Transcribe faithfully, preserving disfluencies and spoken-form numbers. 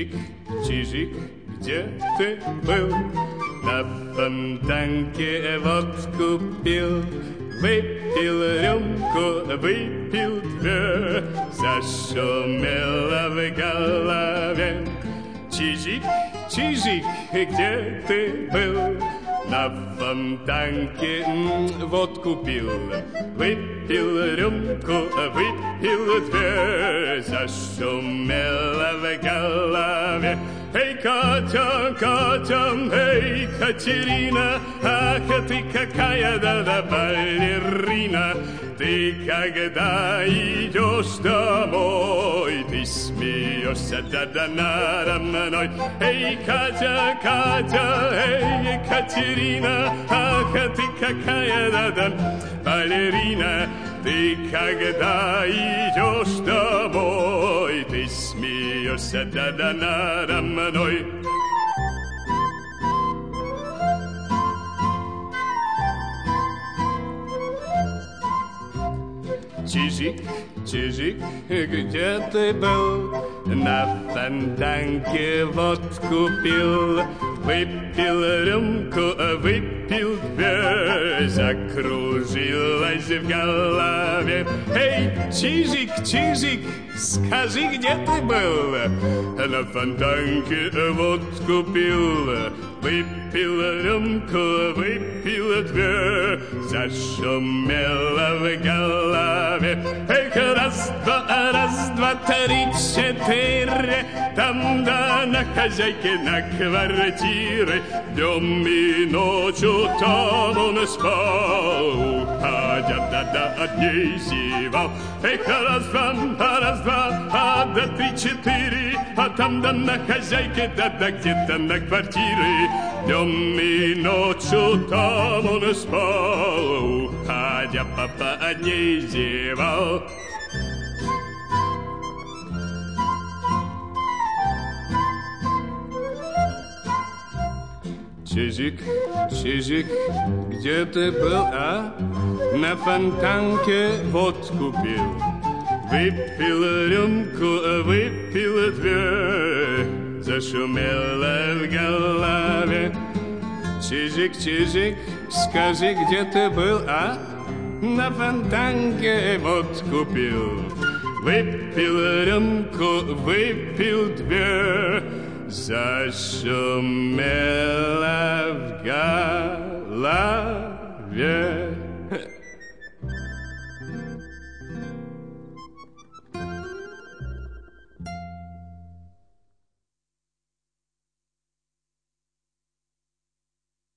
Чижик, Чижик, где ты был? На фонтанке водку пил, выпил рюмку, выпил две, зашумело в голове. Чижик, Чижик, где ты был? На фонтанке водку пил, выпил рюмку, выпил две, зашумело в голове. Эй, Катя, Катя, эй, Катерина, ах, ты какая да-да балерина. Ты когда идешь домой, ты смеешься да-да надо мной. Эй, Катя, Катя, эй, Катерина, ах, ты какая да-да балерина. Ты когда идешь домой, ты смеешься да-да надо мной. Чижик, Чижик, где ты был? На фонтанке водку пил, выпил рюмку, выпил две, закружилась в голове. Эй, Чижик, Чижик, скажи, где ты был? На фонтанке водку пил, выпил рюмку, выпил две, зашумело в голове. Эх, раз, два, раз, два, три, четыре, там да на хозяйке на квартире. Днем и ночью там он спал, уходя да-да от ней зевал. Эх, раз, два, раз, два, а да три, четыре, а там да на хозяйке, да-да где-то на квартире. Днем и ночью там он спал, уходя папа от ней зевал. Чижик, Чижик, где ты был, а? На фонтанке водку пил, выпил рюмку, выпил две, зашумело в голове. Чижик, Чижик, скажи, где ты был, а? На фонтанке водку пил, выпил рюмку, выпил две, зашумело в голове.